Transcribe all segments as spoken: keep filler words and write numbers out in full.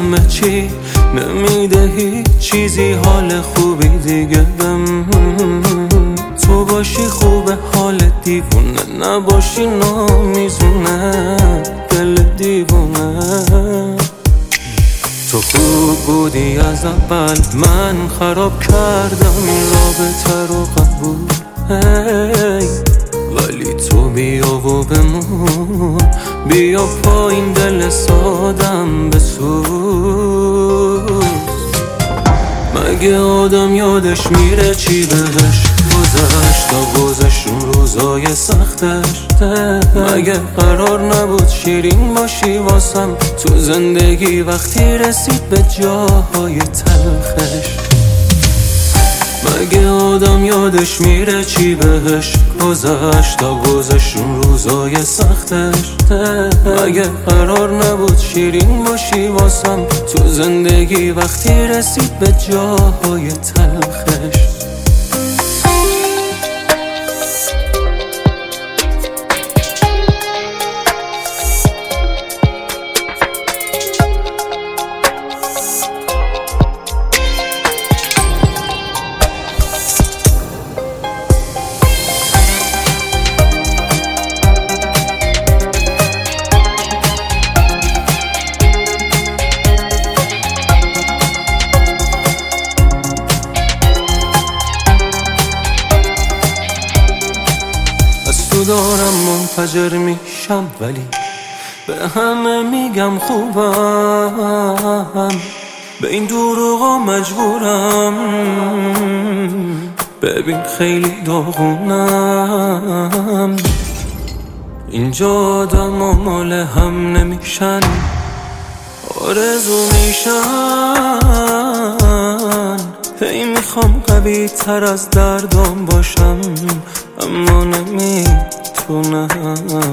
همه چی نمیده هیچ چیزی حال خوبی دیگه بم تو باشی خوبه حال دیوونه نباشی نامیزونه دل دیوونه تو خوب بودی از اول من خراب کردم این رابطه رو قبول hey. ولی تو بیا و بمون بیا پایین دل سادم بسوز مگه آدم یادش میره چی بهش گذشت تا گذشت اون روزای سختش مگه قرار نبود شیرین باشی واسم تو زندگی وقتی رسید به جاهای تلخش مگه آدم یادش میره چی بهش گذشت تا گذشت اون روزای سختش مگه قرار نبود شیرین باشی واسم تو زندگی وقتی رسید به جاهای تلخش تو دارم منفجر میشم ولی به همه میگم خوبم به این دروغا مجبورم ببین خیلی داغونم اینجا آدم و مال هم نمیشن آرزو میشن هی میخوام قوی تر از دردام باشم اما نمیتونم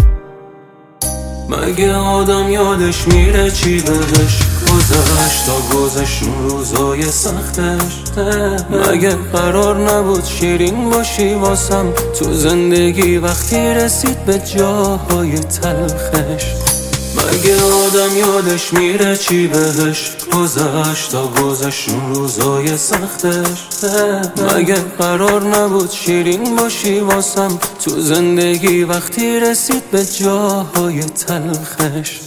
مگه آدم یادش میره چی بهش گذشت تا گذشت اون روزای سختش مگه قرار نبود شیرین باشی واسم تو زندگی وقتی رسید به جاهای تلخش مگه آدم یادش میره چی بهش گذشت تا گذشت اون روزای سختش مگه قرار نبود شیرین باشی واسم تو زندگی وقتی رسید به جاهای تلخش